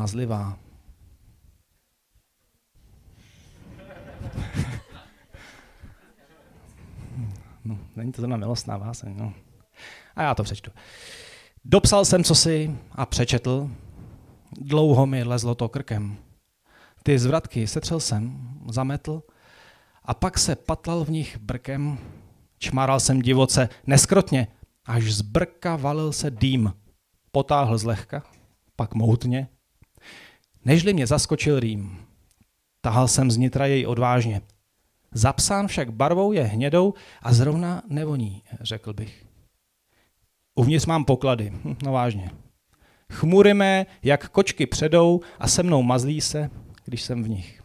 mazlivá. No, není to zrovna milostná báseň. No. A já to přečtu. Dopsal jsem cosi a přečetl. Dlouho mi lezlo to krkem. Ty zvratky setřel jsem, zametl a pak se patlal v nich brkem. Čmáral jsem divoce neskrotně, až z brka valil se dým. Potáhl zlehka, pak moutně. Nežli mě zaskočil rým. Tahal jsem z nitra jej odvážně. Zapsán však barvou je hnědou a zrovna nevoní, řekl bych. Uvnitř mám poklady, no vážně. Chmury mé, jak kočky předou a se mnou mazlí se, když jsem v nich.